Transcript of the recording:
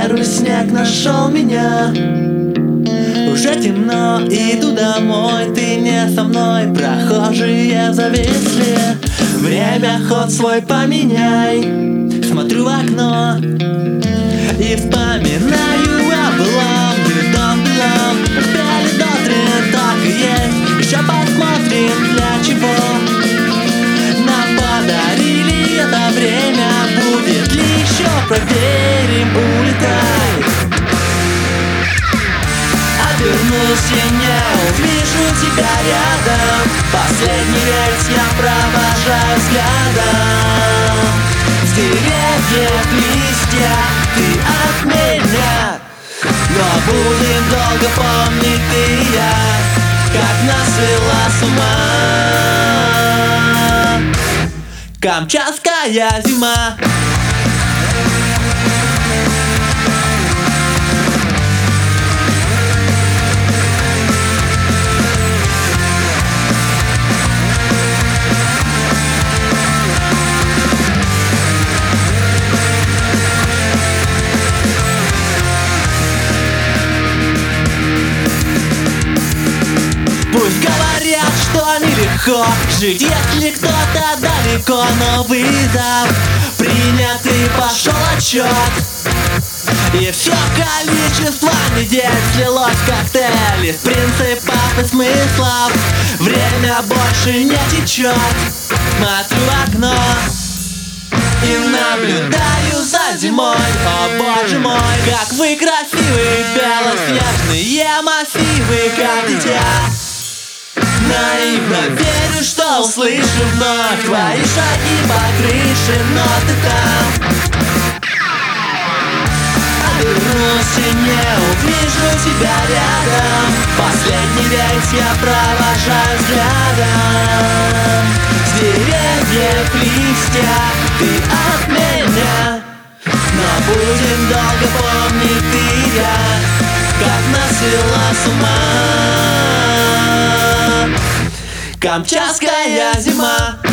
Первый снег нашел меня. Уже темно, иду домой, ты не со мной. Прохожие зависли. Время ход свой поменяй. Смотрю в окно и вспоминаю о былом. Дом-дом, пели дотрин, так и есть. Еще посмотрим, для чего нам подарили это время. Будет ли еще, проверим, улетай. Обернусь и не увижу тебя рядом. Последний рейс я провожаю взглядом. С деревьев листья ты от меня. Но будем долго помнить ты и я, как нас свела с ума камчатская зима. Пусть говорят, что нелегко жить, если кто-то далеко, но вызов принят и пошел отчет. И все количество недель слилось в коктейль из принципов и смыслов. Время больше не течет. Смотрю в окно и наблюдаю за зимой. О боже мой, как вы красивые, белоснежные массивы, как дитя. Наивно верю, что услышу вновь твои шаги по крыше, но ты там. Обернусь и не увижу тебя рядом. Последний рейс я провожаю взглядом. С деревьев листья ты от меня. Но будем долго помнить ты и я, как нас свела с ума камчатская зима.